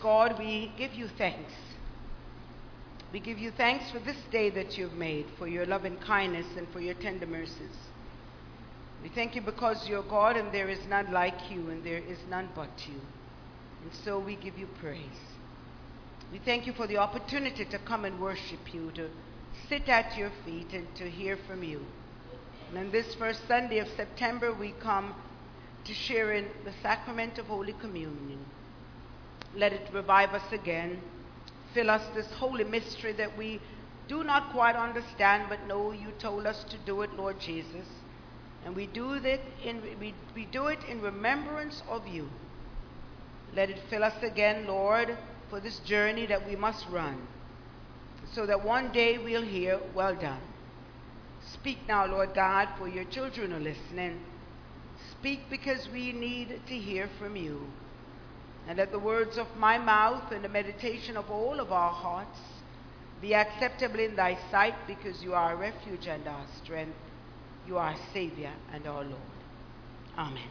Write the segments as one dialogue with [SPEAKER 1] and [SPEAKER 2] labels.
[SPEAKER 1] God, we give you thanks. We give you thanks for this day that you've made, for your loving kindness and for your tender mercies. We thank you because you're God and there is none like you and there is none but you. And so we give you praise. We thank you for the opportunity to come and worship you, to sit at your feet and to hear from you. And on this first Sunday of September, we come to share in the sacrament of Holy Communion. Let it revive us again. Fill us this holy mystery that we do not quite understand, but know you told us to do it, Lord Jesus. And we do it in remembrance of you. Let it fill us again, Lord, for this journey that we must run, so that one day we'll hear, well done. Speak now, Lord God, for your children are listening. Speak because we need to hear from you. And let the words of my mouth and the meditation of all of our hearts be acceptable in thy sight, because you are our refuge and our strength. You are our Savior and our Lord. Amen.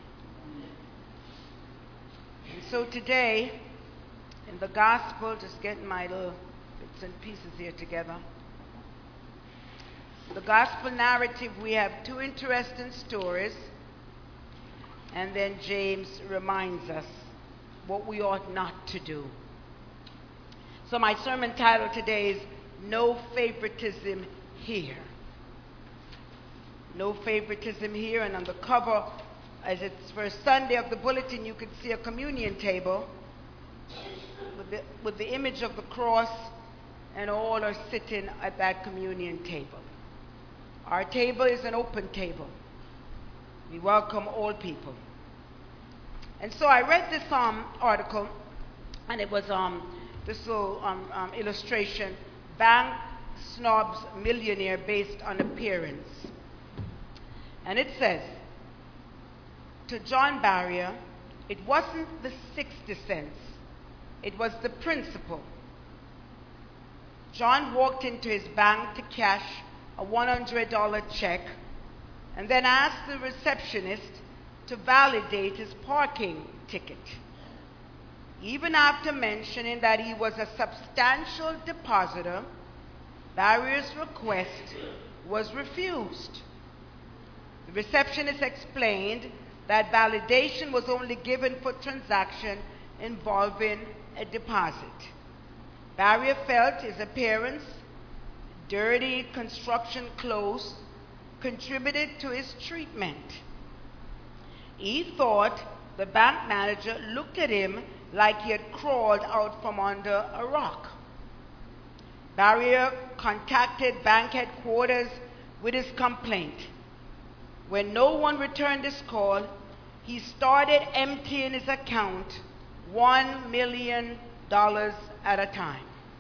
[SPEAKER 1] And so today, in the gospel, just getting my little bits and pieces here together. The gospel narrative, we have two interesting stories, and then James reminds us what we ought not to do. So my sermon title today is No Favoritism Here. No favoritism here. And on the cover, as it's first Sunday of the bulletin, you can see a communion table with the image of the cross, and all are sitting at that communion table. Our table is an open table. We welcome all people. And so I read this article, and it was this little illustration, Bank Snobs Millionaire Based on Appearance. And it says, to John Barrier, it wasn't the 60 cents, it was the principle. John walked into his bank to cash a $100 check and then asked the receptionist to validate his parking ticket. Even after mentioning that he was a substantial depositor, Barrier's request was refused. The receptionist explained that validation was only given for transaction involving a deposit. Barrier felt his appearance, dirty construction clothes, contributed to his treatment. He thought the bank manager looked at him like he had crawled out from under a rock. Barrier contacted bank headquarters with his complaint. When no one returned his call, he started emptying his account $1 million at a time.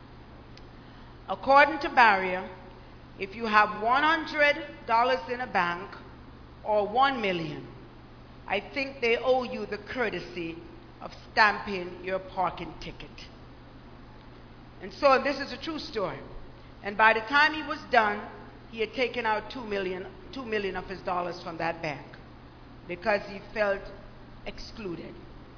[SPEAKER 1] According to Barrier, if you have $100 in a bank or $1 million, I think they owe you the courtesy of stamping your parking ticket. And so this is a true story. And by the time he was done, he had taken out $2 million of his dollars from that bank because he felt excluded.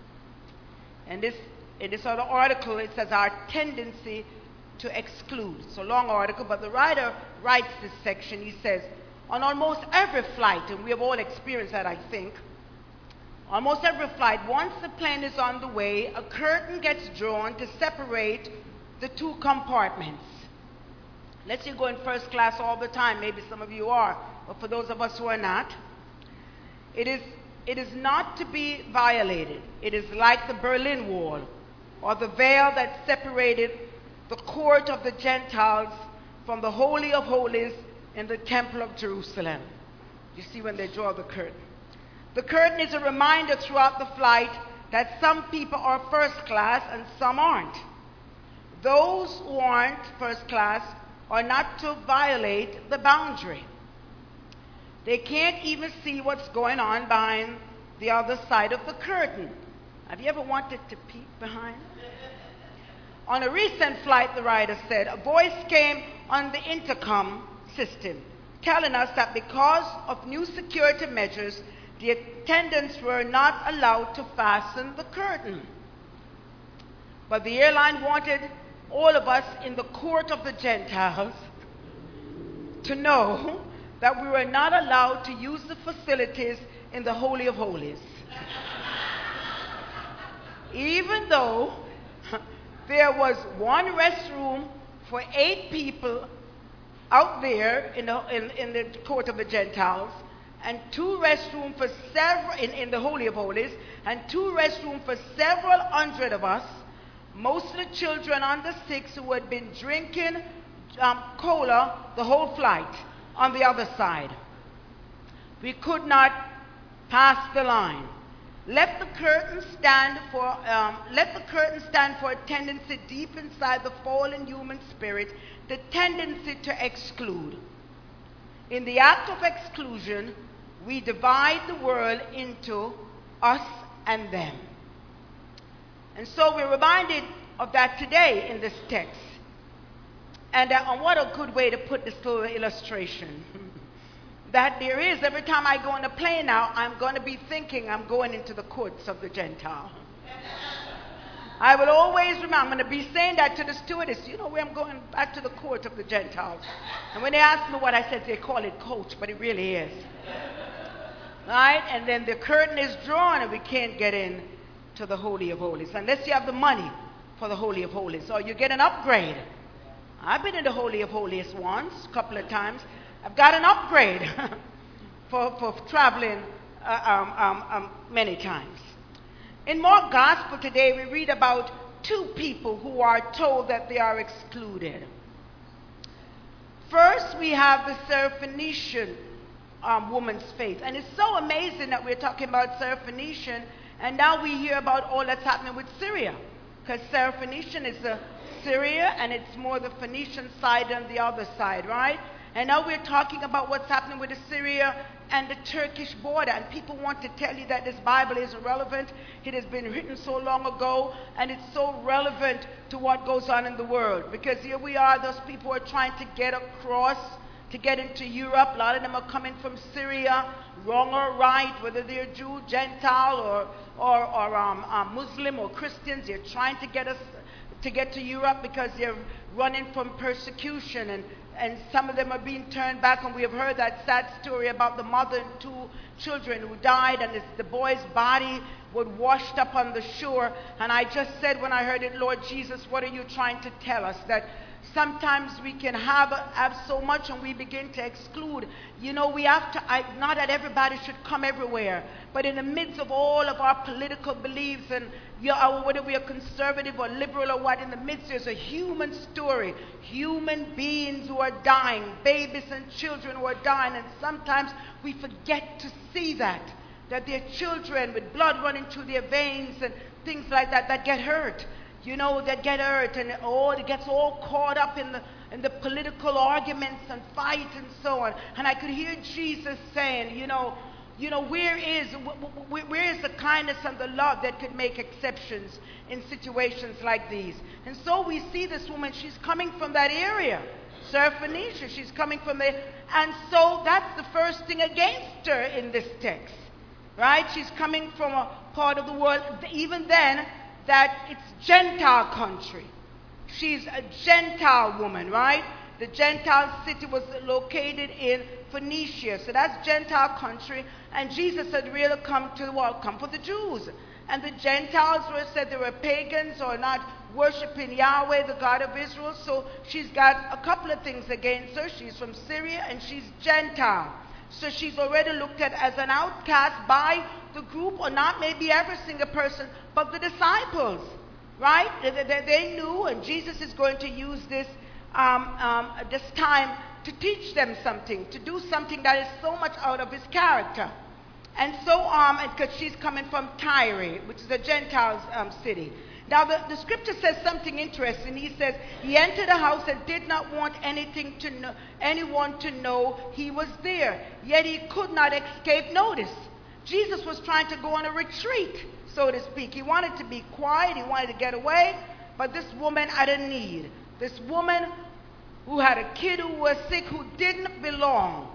[SPEAKER 1] And in this other article, it says our tendency to exclude. It's a long article, but the writer writes this section. He says, on almost every flight, and we have all experienced that, I think, almost every flight, once the plane is on the way, a curtain gets drawn to separate the two compartments. Let's say you go in first class all the time. Maybe some of you are, but for those of us who are not, it is not to be violated. It is like the Berlin Wall, or the veil that separated the court of the Gentiles from the Holy of Holies in the Temple of Jerusalem. You see when they draw the curtain. The curtain is a reminder throughout the flight that some people are first class and some aren't. Those who aren't first class are not to violate the boundary. They can't even see what's going on behind the other side of the curtain. Have you ever wanted to peek behind? On a recent flight, the writer said, a voice came on the intercom system telling us that because of new security measures, the attendants were not allowed to fasten the curtain. But the airline wanted all of us in the court of the Gentiles to know that we were not allowed to use the facilities in the Holy of Holies. Even though there was one restroom for 8 people out there in the court of the Gentiles, and 2 restrooms for several in the Holy of Holies, and 2 restrooms for several hundred of us, most of the children under 6 who had been drinking cola the whole flight on the other side. We could not pass the line. Let the curtain stand for a tendency deep inside the fallen human spirit, the tendency to exclude. In the act of exclusion, we divide the world into us and them. And so we're reminded of that today in this text. And what a good way to put this little illustration. That there is, every time I go on a plane now, I'm going to be thinking I'm going into the courts of the Gentile. I will always remember, I'm going to be saying that to the stewardess, you know where I'm going? Back to the court of the Gentiles. And when they ask me what I said, they call it coach, but it really is. Right? And then the curtain is drawn and we can't get in to the Holy of Holies unless you have the money for the Holy of Holies, or you get an upgrade. I've been in the Holy of Holies once, a couple of times. I've got an upgrade for traveling many times. In Mark's Gospel today, we read about 2 people who are told that they are excluded. First, we have the Syrophoenician woman's faith. And it's so amazing that we're talking about Syrophoenician, and now we hear about all that's happening with Syria. Because Syrophoenician is Syria, and it's more the Phoenician side than the other side, right? And now we're talking about what's happening with Syria and the Turkish border. And people want to tell you that this Bible isn't relevant. It has been written so long ago, and it's so relevant to what goes on in the world. Because here we are, those people are trying to get across, to get into Europe. A lot of them are coming from Syria, wrong or right, whether they're Jew, Gentile, or Muslim or Christians. They're trying to get to Europe because they're running from persecution, and some of them are being turned back. And we have heard that sad story about the mother and 2 children who died, and the boy's body was washed up on the shore. And I just said when I heard it, Lord Jesus, what are you trying to tell us? That sometimes we can have so much and we begin to exclude. You know, we have to, not that everybody should come everywhere, but in the midst of all of our political beliefs and whether we are conservative or liberal or what, in the midst there's a human story, human beings who are dying, babies and children who are dying, and sometimes we forget to see that they're children with blood running through their veins and things like that get hurt. You know, that get hurt, and it gets all caught up in the political arguments and fights and so on. And I could hear Jesus saying, where is the kindness and the love that could make exceptions in situations like these? And so we see this woman, she's coming from that area, Syrophoenicia, she's coming from there. And so that's the first thing against her in this text, right? She's coming from a part of the world, even then, that it's Gentile country. She's a Gentile woman, right? The Gentile city was located in Phoenicia. So that's Gentile country. And Jesus had really come for the Jews. And the Gentiles said they were pagans or not worshiping Yahweh, the God of Israel. So she's got a couple of things against her. She's from Syria and she's Gentile. So she's already looked at as an outcast by the group, or not maybe every single person, but the disciples, right? They knew, and Jesus is going to use this time to teach them something, to do something that is so much out of his character. And so, because she's coming from Tyre, which is a Gentile city. Now, the scripture says something interesting. He says, he entered a house and did not want anyone to know he was there. Yet he could not escape notice. Jesus was trying to go on a retreat, so to speak. He wanted to be quiet. He wanted to get away. But this woman had a need. This woman who had a kid who was sick, who did not belong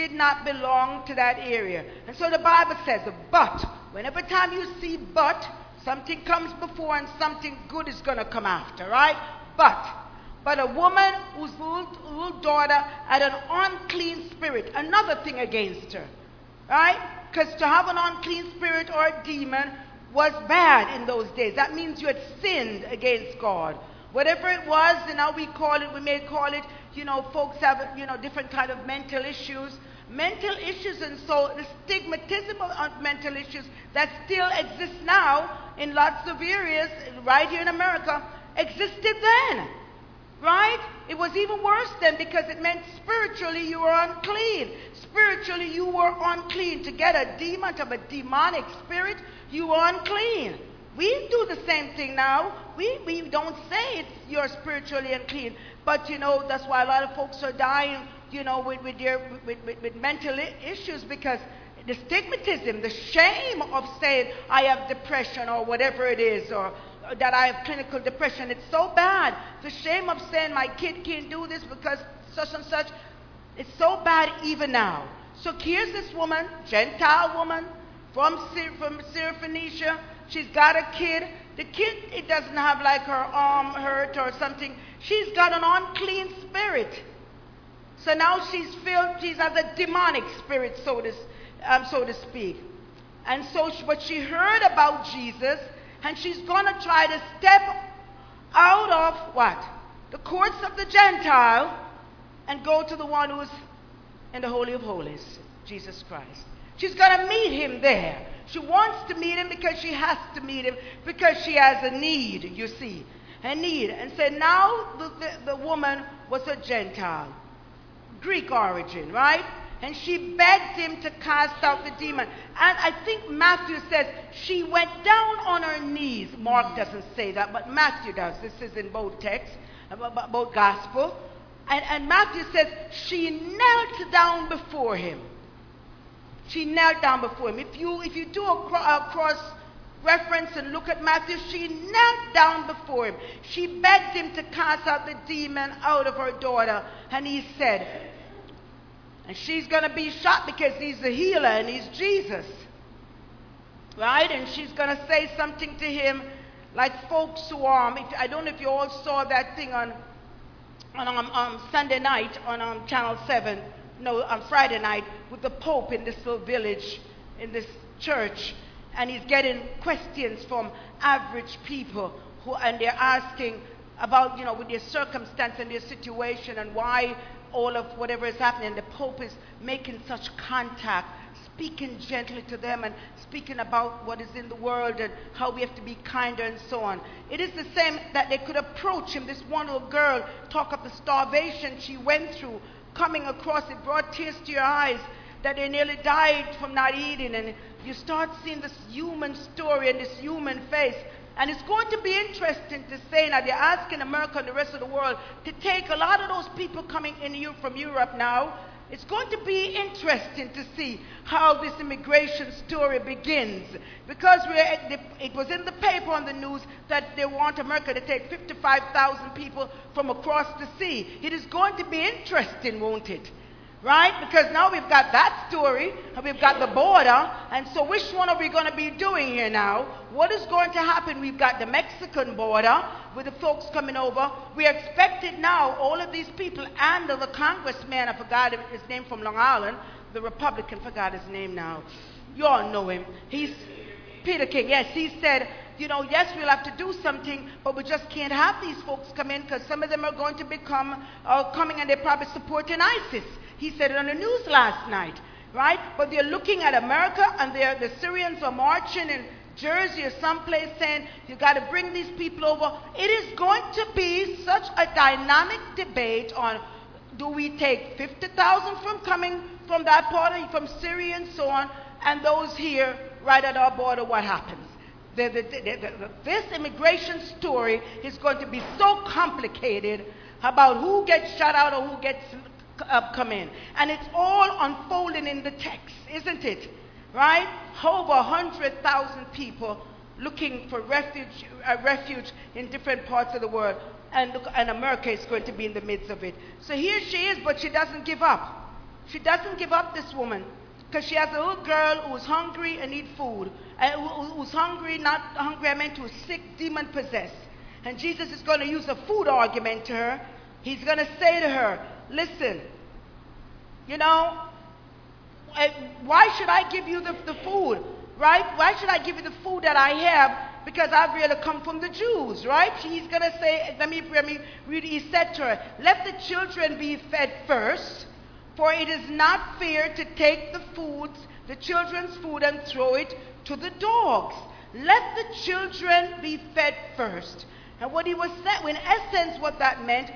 [SPEAKER 1] to that area. And so the Bible says, but, whenever time you see but, Something comes before and something good is going to come after, right? But a woman whose little daughter had an unclean spirit, another thing against her, right? Because to have an unclean spirit or a demon was bad in those days. That means you had sinned against God. Whatever it was, and now we may call it, folks have, different kind of mental issues. And so the stigmatism of mental issues that still exists now in lots of areas, right here in America, existed then. Right? It was even worse then because it meant spiritually you were unclean. Spiritually you were unclean. To get a demon, to have a demonic spirit, you were unclean. We do the same thing now. We don't say you're spiritually unclean. But, that's why a lot of folks are dying, with mental issues, because the stigmatism, the shame of saying I have depression or whatever it is, or that I have clinical depression. It's so bad. The shame of saying my kid can't do this because such and such. It's so bad even now. So here's this woman, Gentile woman from Syrophoenicia. She's got a kid. The kid, it doesn't have like her arm hurt or something. She's got an unclean spirit. So now she has a demonic spirit, so to speak. And so, but she heard about Jesus, and she's going to try to step out of what? The courts of the Gentile and go to the one who's in the Holy of Holies, Jesus Christ. She's going to meet him there. She wants to meet him because she has to meet him because she has a need, you see. A need. And so now the woman was a Gentile. Greek origin, right? And she begged him to cast out the demon. And I think Matthew says she went down on her knees. Mark doesn't say that, but Matthew does. This is in both texts, both gospel. And Matthew says she knelt down before him. She knelt down before him. If you do a cross reference and look at Matthew, she knelt down before him. She begged him to cast out the demon out of her daughter. And he said, and she's going to be shocked because he's the healer and he's Jesus. Right? And she's going to say something to him like folks who I don't know if you all saw that thing on Sunday night on Channel 7. No, on Friday night with the Pope in this little village, in this church. And he's getting questions from average people and they're asking about, with their circumstance and their situation and why all of whatever is happening. The Pope is making such contact, speaking gently to them and speaking about what is in the world and how we have to be kinder and so on. It is the same that they could approach him. This one little girl talk of the starvation she went through, coming across. It brought tears to your eyes that they nearly died from not eating. And you start seeing this human story and this human face. And it's going to be interesting to say now they're asking America and the rest of the world to take a lot of those people coming in from Europe now. It's going to be interesting to see how this immigration story begins. Because it was in the paper on the news that they want America to take 55,000 people from across the sea. It is going to be interesting, won't it? Right? Because now we've got that story, and we've got the border, and so which one are we going to be doing here now? What is going to happen? We've got the Mexican border with the folks coming over. We are expected now, all of these people, and the congressman, I forgot his name from Long Island, the Republican, forgot his name now. You all know him. He's Peter King, yes, he said, yes, we'll have to do something, but we just can't have these folks come in because some of them are going to become coming and they're probably supporting ISIS. He said it on the news last night, right? But they're looking at America and the Syrians are marching in Jersey or someplace saying, you got to bring these people over. It is going to be such a dynamic debate on, do we take 50,000 from coming from that part, from Syria and so on, and those here right at our border, what happens? This immigration story is going to be so complicated about who gets shut out or who gets come in. And it's all unfolding in the text, isn't it? Right? Over 100,000 people looking for refuge in different parts of the world. And America is going to be in the midst of it. So here she is, but she doesn't give up. She doesn't give up, this woman, because she has a little girl who's hungry and needs food. who's hungry, not hungry, I meant who's sick, demon possessed. And Jesus is going to use a food argument to her. He's going to say to her, listen, you know, why should I give you the food, right? Why should I give you the food that I have? Because I've really come from the Jews, right? He's going to say, let me read, he said to her, let the children be fed first, for it is not fair to take the children's food and throw it to the dogs. Let the children be fed first. And what he was saying, in essence, what that meant,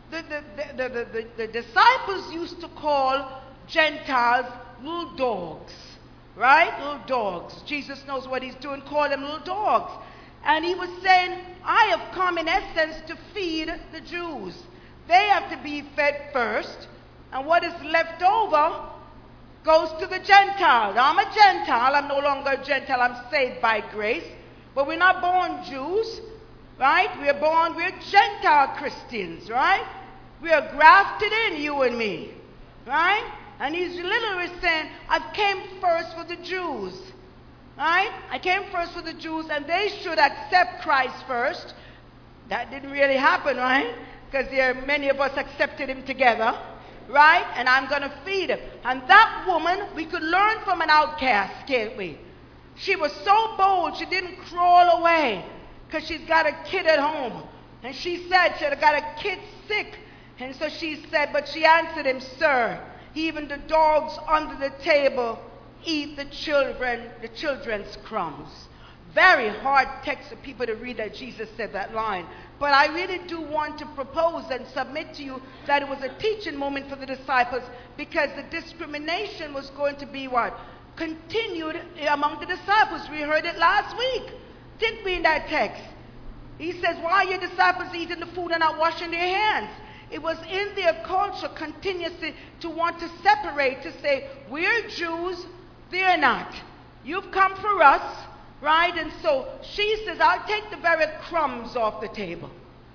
[SPEAKER 1] the disciples used to call Gentiles little dogs, right? Little dogs. Jesus knows what he's doing, call them little dogs. And he was saying, I have come in essence to feed the Jews. They have to be fed first, and what is left over goes to the Gentiles. I'm a Gentile. I'm no longer a Gentile. I'm saved by grace. But we're not born Jews, right? We're Gentile Christians, right? We are grafted in, you and me, right? And he's literally saying, I came first for the Jews, right? I came first for the Jews, and they should accept Christ first. That didn't really happen, right? Because many of us accepted him together, right? And I'm going to feed him. And that woman, we could learn from an outcast, can't we? She was so bold, she didn't crawl away because she's got a kid at home. And she said she had got a kid sick. And so she said, but she answered him, sir, even the dogs under the table eat the children's crumbs. Very hard text for people to read that Jesus said that line. But I really do want to propose and submit to you that it was a teaching moment for the disciples, because the discrimination was going to be what? Continued among the disciples. We heard it last week, didn't we, in that text? He says, why are your disciples eating the food and not washing their hands? It was in their culture continuously to want to separate, to say, we're Jews, they're not. You've come for us, right? And so she says, I'll take the very crumbs off the table.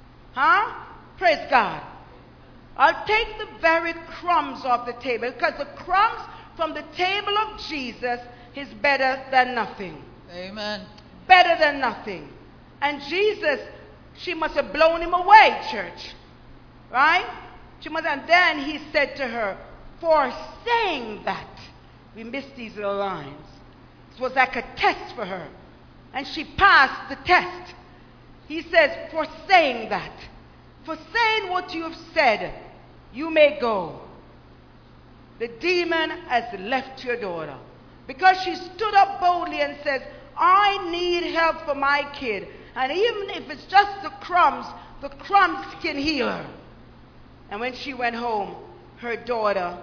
[SPEAKER 1] Huh? Praise God. I'll take the very crumbs off the table, because the crumbs from the table of Jesus is better than nothing.
[SPEAKER 2] Amen.
[SPEAKER 1] Better than nothing. And Jesus, she must have blown him away, church. Right? And then he said to her, for saying that, we missed these little lines. It was like a test for her. And she passed the test. He says, for saying that, for saying what you have said, you may go. The demon has left your daughter. Because she stood up boldly and says, I need help for my kid. And even if it's just the crumbs can heal her. And when she went home, her daughter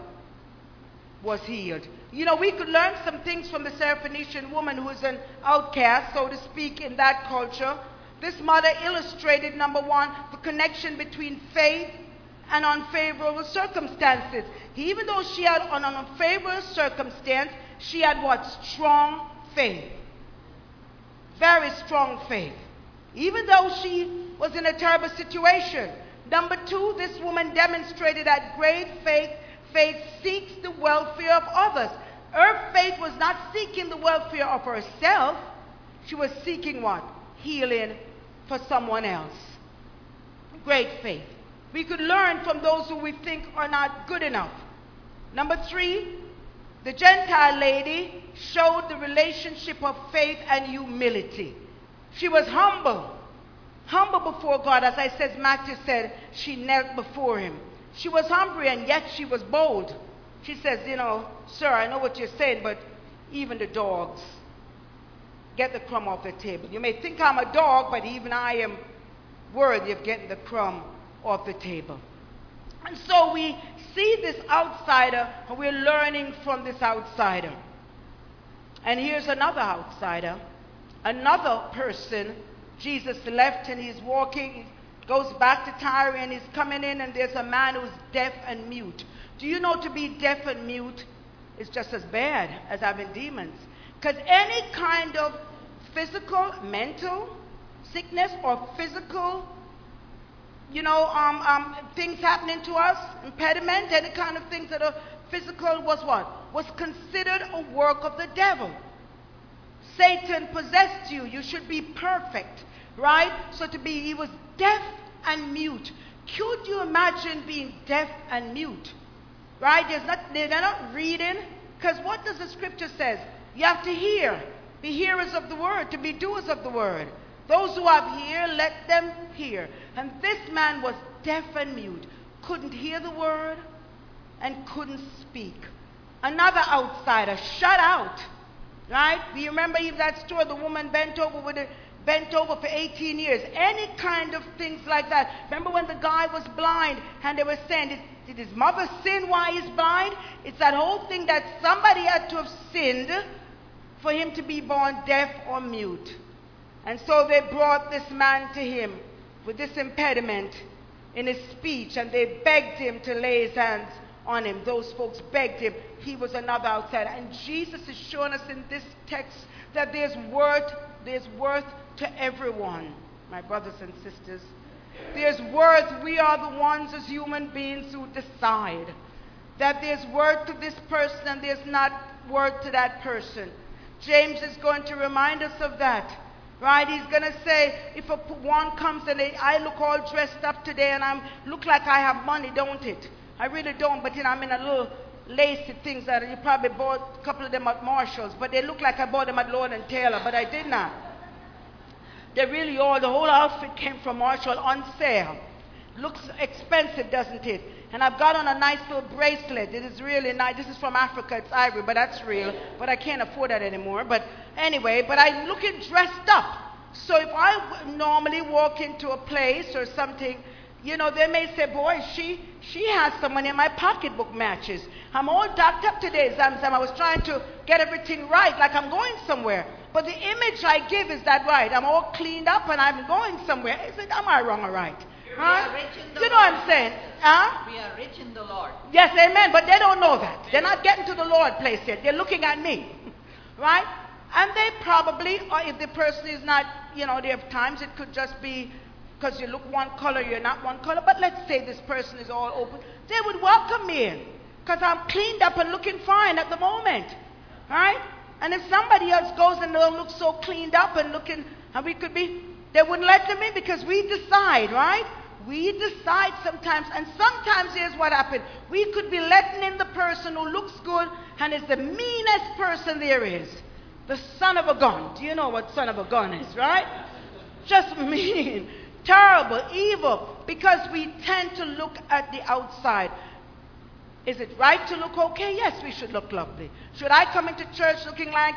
[SPEAKER 1] was healed. You know, we could learn some things from the Syrophoenician woman, who is an outcast, so to speak, in that culture. This mother illustrated, number one, the connection between faith and unfavorable circumstances. Even though she had an unfavorable circumstance, she had what? Strong faith. Very strong faith. Even though she was in a terrible situation. Number two, this woman demonstrated that great faith. Faith seeks the welfare of others. Her faith was not seeking the welfare of herself. She was seeking what? Healing for someone else. Great faith. We could learn from those who we think are not good enough. Number three, the Gentile lady showed the relationship of faith and humility. She was humble. Humble before God. As I said, Matthew said, she knelt before him. She was humble, and yet she was bold. She says, you know, sir, I know what you're saying, but even the dogs get the crumb off the table. You may think I'm a dog, but even I am worthy of getting the crumb off the table. And so we see this outsider, and we're learning from this outsider. And here's another outsider, another person. Jesus left, and he's walking, goes back to Tyre, and he's coming in, and there's a man who's deaf and mute. Do you know to be deaf and mute is just as bad as having demons? Because any kind of physical, mental sickness or physical, things happening to us, impediment, any kind of things that are physical was what? Was considered a work of the devil. Satan possessed you. You should be perfect, right? So he was deaf and mute. Could you imagine being deaf and mute? Right? They're not reading. Because what does the scripture says? You have to hear. Be hearers of the word, to be doers of the word. Those who have ear, let them hear. And this man was deaf and mute. Couldn't hear the word and couldn't speak. Another outsider, shut out. Right? Do you remember even that story? The woman bent over for 18 years. Any kind of things like that. Remember when the guy was blind and they were saying, did his mother sin while he's blind? It's that whole thing that somebody had to have sinned for him to be born deaf or mute. And so they brought this man to him with this impediment in his speech, and they begged him to lay his hands on him. Those folks begged him. He was another outsider. And Jesus is showing us in this text that there's worth to everyone, my brothers and sisters. There's worth. We are the ones as human beings who decide that there's worth to this person and there's not worth to that person. James is going to remind us of that. Right? He's going to say, if one comes and I look all dressed up today and I look like I have money, don't it? I really don't, but I'm in a little lacy things that you probably bought a couple of them at Marshall's, but they look like I bought them at Lord & Taylor, but I did not. They really all, the whole outfit came from Marshall on sale. Looks expensive, doesn't it? And I've got on a nice little bracelet. It is really nice. This is from Africa. It's ivory, but that's real. But I can't afford that anymore. But anyway, I'm looking dressed up. So if I normally walk into a place or something, they may say, boy, she has some money in my pocketbook matches. I'm all docked up today, Zamzam. I was trying to get everything right, like I'm going somewhere. But the image I give is that right. I'm all cleaned up and I'm going somewhere. Is it, am I wrong or right? Huh? You know what I'm saying? Huh?
[SPEAKER 2] We are rich in the Lord.
[SPEAKER 1] Yes, amen. But they don't know that. They're not getting to the Lord place yet. They're looking at me. Right? And they probably, or if the person is not, there have times it could just be because you look one color, you're not one color. But let's say this person is all open. They would welcome me in because I'm cleaned up and looking fine at the moment. Right? And if somebody else goes and they'll look so cleaned up and looking, and they wouldn't let them in because we decide, right? We decide sometimes, and sometimes here's what happened. We could be letting in the person who looks good and is the meanest person there is. The son of a gun. Do you know what son of a gun is, right? Just mean, terrible, evil, because we tend to look at the outside. Is it right to look okay? Yes, we should look lovely. Should I come into church looking like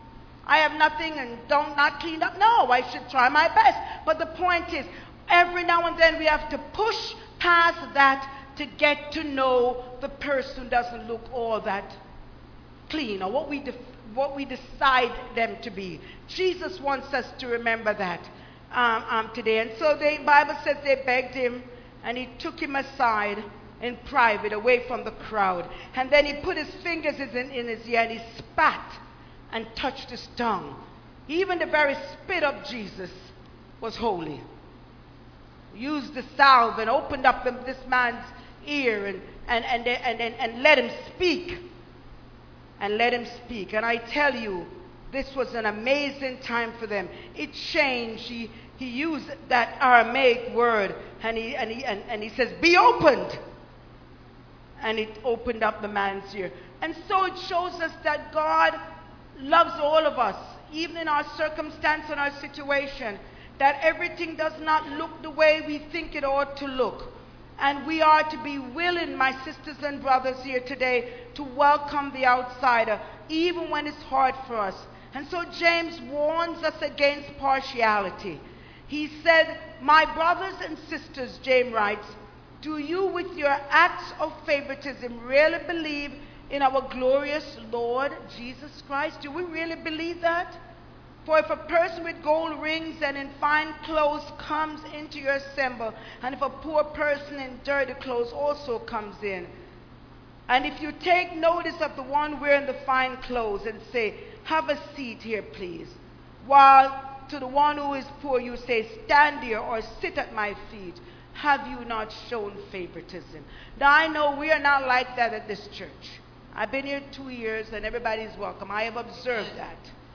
[SPEAKER 1] I have nothing and not cleaned up? No, I should try my best. But the point is, every now and then we have to push past that to get to know the person who doesn't look all that clean or what we decide them to be. Jesus wants us to remember that today. And so the Bible says they begged him and he took him aside in private away from the crowd. And then he put his fingers in his ear and he spat and touched his tongue. Even the very spit of Jesus was holy. Used the salve and opened up this man's ear and let him speak. And let him speak. And I tell you, this was an amazing time for them. It changed. He used that Aramaic word and he says, be opened. And it opened up the man's ear. And so it shows us that God loves all of us, even in our circumstance and our situation, that everything does not look the way we think it ought to look. And we are to be willing, my sisters and brothers here today, to welcome the outsider, even when it's hard for us. And so James warns us against partiality. He said, my brothers and sisters, James writes, do you with your acts of favoritism really believe in our glorious Lord Jesus Christ? Do we really believe that? For if a person with gold rings and in fine clothes comes into your assembly, and if a poor person in dirty clothes also comes in, and if you take notice of the one wearing the fine clothes and say, have a seat here, please, while to the one who is poor you say, stand here or sit at my feet, have you not shown favoritism? Now I know we are not like that at this church. I've been here 2 years and everybody's welcome. I have observed that.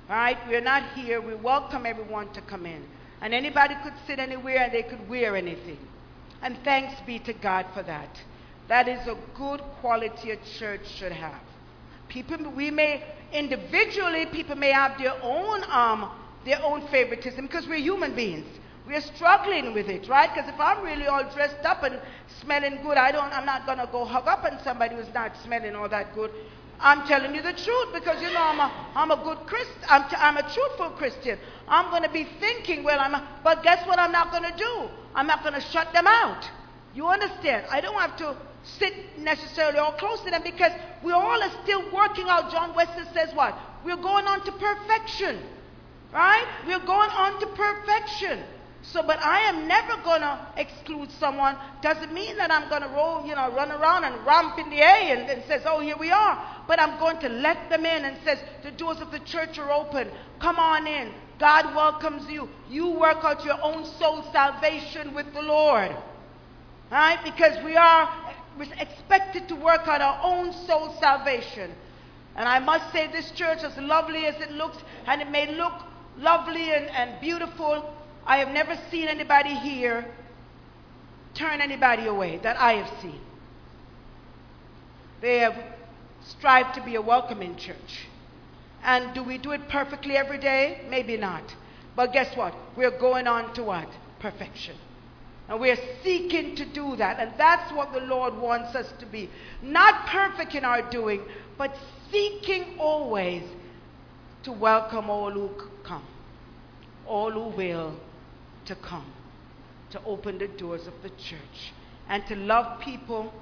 [SPEAKER 1] All right? We're not here. We welcome everyone to come in. And anybody could sit anywhere and they could wear anything. And thanks be to God for that. That is a good quality a church should have. People, individually, people may have their own favoritism because we're human beings. We're struggling with it, right? Because if I'm really all dressed up and smelling good, I'm not going to go hug up on somebody who's not smelling all that good. I'm telling you the truth because, I'm a good Christian. I'm a truthful Christian. I'm going to be thinking, but guess what I'm not going to do? I'm not going to shut them out. You understand? I don't have to sit necessarily all close to them because we all are still working out. John Wesley says what? We're going on to perfection. Right? We're going on to perfection. So, but I am never going to exclude someone. Doesn't mean that I'm going to run around and romp in the air and says, oh, here we are. But I'm going to let them in and says, the doors of the church are open. Come on in. God welcomes you. You work out your own soul salvation with the Lord. Right? Because we're expected to work out our own soul salvation. And I must say this church, as lovely as it looks, and it may look lovely and beautiful, I have never seen anybody here turn anybody away that I have seen. They have strived to be a welcoming church. And do we do it perfectly every day? Maybe not. But guess what? We're going on to what? Perfection. And we're seeking to do that. And that's what the Lord wants us to be. Not perfect in our doing, but seeking always to welcome all who come. All who will to come. To open the doors of the church. And to love people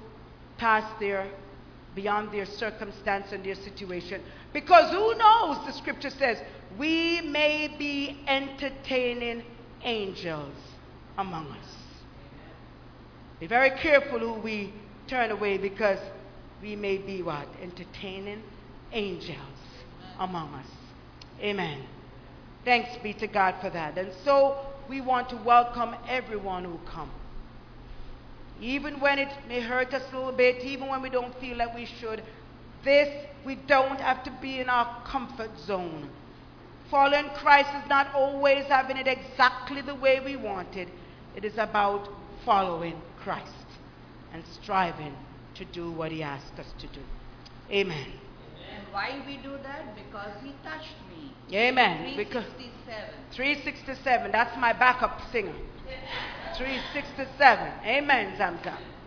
[SPEAKER 1] beyond their circumstance and their situation. Because who knows, the scripture says, we may be entertaining angels among us. Be very careful who we turn away because we may be what? Entertaining angels among us. Amen. Thanks be to God for that. And so we want to welcome everyone who comes. Even when it may hurt us a little bit, even when we don't feel like we should, we don't have to be in our comfort zone. Following Christ is not always having it exactly the way we want it. It is about following Christ and striving to do what he asked us to do. Amen.
[SPEAKER 2] And why we do that? Because he touched me.
[SPEAKER 1] Amen.
[SPEAKER 2] 367.
[SPEAKER 1] 367. That's my backup singer. 367. Amen, Zamzam.